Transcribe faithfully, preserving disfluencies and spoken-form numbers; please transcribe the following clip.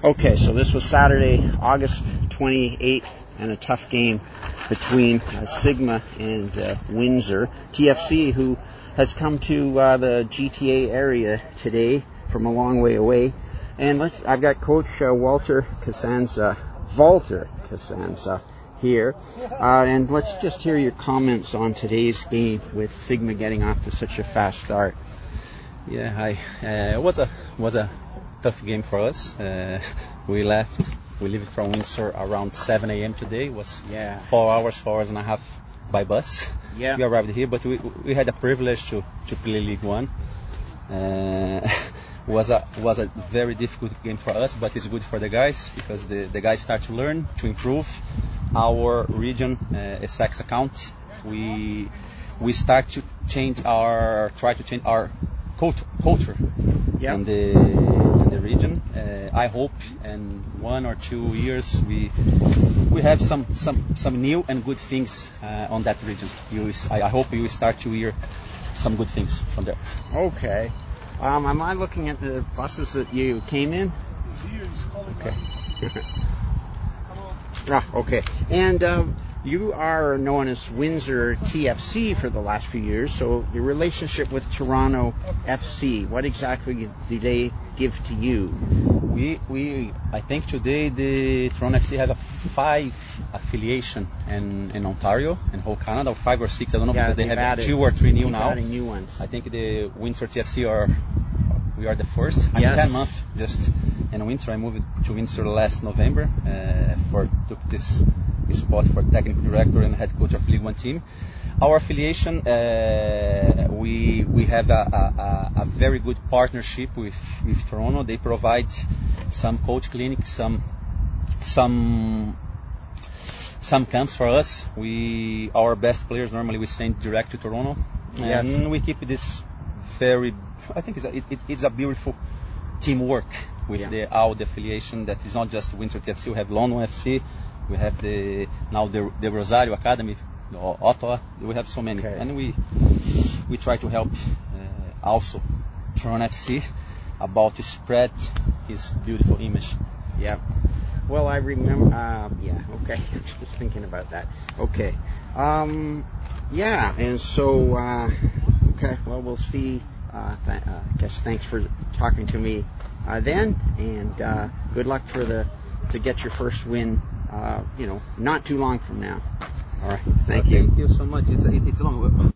Okay, so this was Saturday, August twenty-eighth, and a tough game between uh, Sigma and uh, Windsor. T F C, who has come to uh, the G T A area today from a long way away. And let's, I've got Coach uh, Walter Cosenza, Walter Cosenza here. Uh, and let's just hear your comments on today's game with Sigma getting off to such a fast start. Yeah, hi. Uh, it was a was a tough game for us. Uh, we left, we left from Windsor around seven a.m. today. It was yeah. four hours, four hours and a half by bus. Yeah. We arrived here, but we we had a privilege to, to play League One. Uh, was a was a very difficult game for us, but it's good for the guys because the, the guys start to learn, to improve. Our region, uh, S X account, we we start to change our try to change our cult, culture yep. in the in the region. Uh, I hope in one or two years we we have some some, some new and good things uh, on that region. You, I, I hope you start to hear some good things from there. Okay. Um, am I looking at the buses that you came in? Okay. Ah, okay. And um, you are known as Windsor T F C for the last few years, so your relationship with Toronto F C, what exactly do they give to you? We, we, I think today the Toronto F C have a five affiliation in, in Ontario, in whole Canada, or five or six, I don't know, yeah, because they have added, two or three new keep now. adding new ones. I think the Windsor T F C are, we are the first. I'm yes. ten months just in Windsor. I moved to Windsor last November uh, for took this spot for technical director and head coach of League One team. Our affiliation, uh, we we have a, a, a very good partnership with, with Toronto. They provide some coach clinics, some some some camps for us. We our best players normally we send direct to Toronto, yes. and we keep this very. I think it's a, it, it, it's a beautiful teamwork with yeah. the all the affiliation that is not just Windsor T F C. We have London F C, we have the now the the Rosario Academy, Ottawa. We have so many, okay. and we we try to help uh, also Toronto F C about to spread his beautiful image. Yeah. Well, I remember. Uh, yeah. Okay. I was thinking about that. Okay. Um. Yeah. And so. Uh, okay. Well, we'll see. Uh, th- uh, I guess thanks for talking to me uh, then, and uh, good luck for the to get your first win. Uh, you know, not too long from now. All right. Thank uh, you. Thank you so much. It's it, it's long.